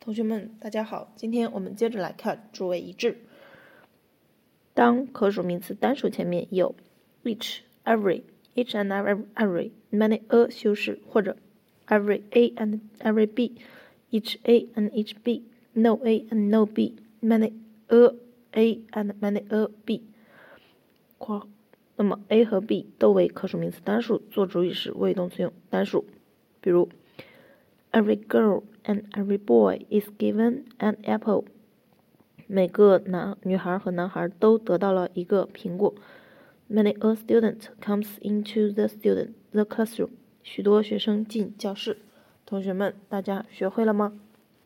同学们，大家好，今天我们接着来看主谓一致。当可数名词单数前面有 each, every, each and every, many a 修饰，或者 every a and every b, each a and each b, no a and no b, many a and many a b， 那么 a 和 b 都为可数名词单数，做主语时谓语动词用单数。比如 Every girl and every boy is given an apple. 每个女孩和男孩都得到了一个苹果。Many a student comes into the classroom. 许多学生进教室。同学们，大家学会了吗？